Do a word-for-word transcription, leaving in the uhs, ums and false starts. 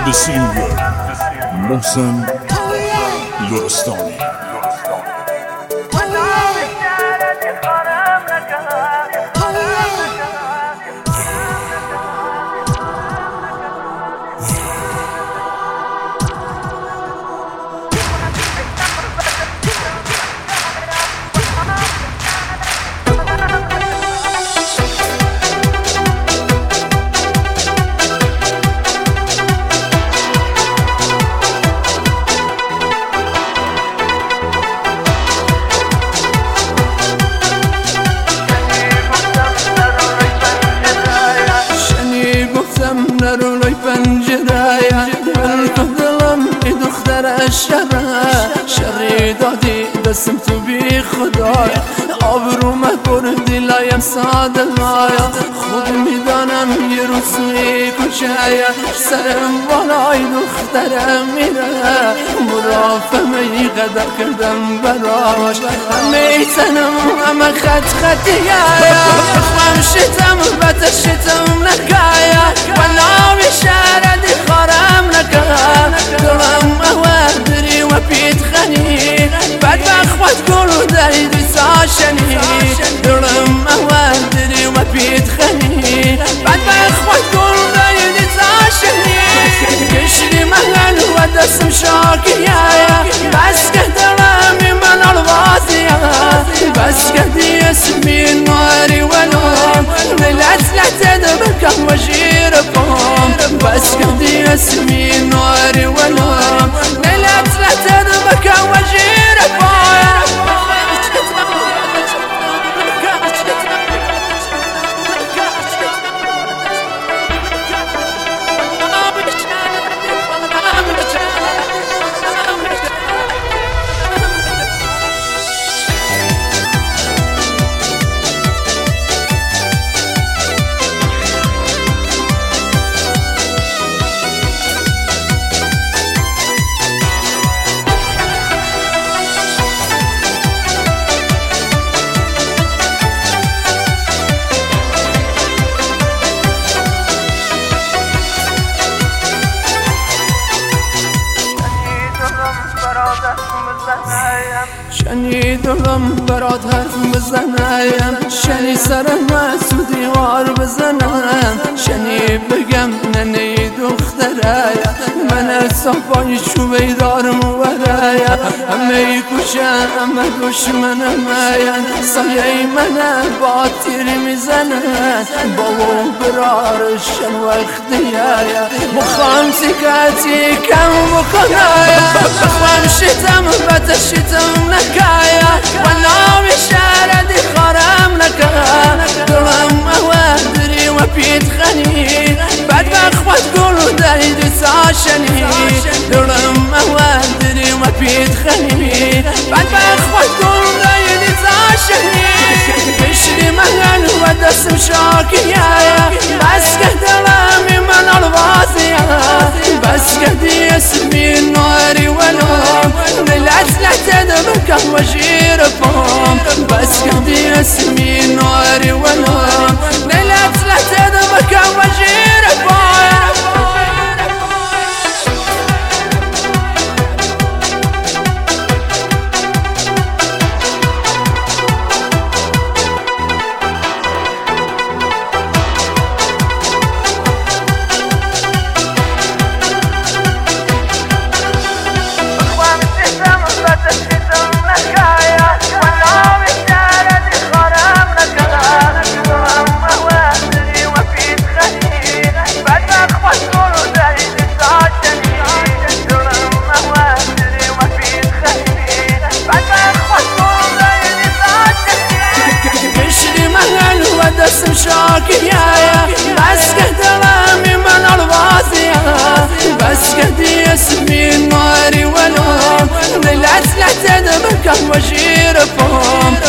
سینگر محسن لرستانی. نرولای پنجره من دلم ای دختر شره شری دادی دستم تو بی خدای آبروم بردی لایم ساده لایا خود میدانم یه روزی کشه سرم بالای دخترم میره مرافمه ای قدر کردم براش همه تنم همه خط خطیه خمشتم بتشتم نکایه وناوی شردی خارم نکه دلم اوه دری و پیت خنی بد بخوت کلو دایدی ساشنی دلم اوه دری و پیت خنی بد بخوت کلو دایدی ساشنی کشلی من و دستم شاکیه بس که دلمی من الوازیه بس که دی اسمی نواری ولوم ملت لحتد بکم و جیر بام بس که دی اسمی نواری ولوم ملت لحتد بکم و جیر بام شنی دلم برات حرف بزنم شنی سرم از تو دیوار بزنم شنی بگم ننه دختره من از صفای چوبه دارم وره همه کشن همه دشمنم سایه من با تیری میزنن بابا برارشن وقتیه مخوام سکتی کم بکنه بخوام شتم بتشتم نکایه و ناوی شردی خارم نکه دلم اوه دری و پیت خنی بد بخوت گلو دایدی ساشنی دلم اوه دری و پیت خنی بد بخوت گلو دایدی ساشنی کشلی من و دستم شاکیه بس که دلمی من الوازیه بس که دی اسمی نواری ولوم ملت لحتد بکم و جیر بام بس که دی اسمی نواری ولوم ملت لحتد بکم و جیر بام دستم شاکیه بس که دلمی من الوازیه بس که دی اسمی نواری ولوم ملت لحتد بکم و جیر بام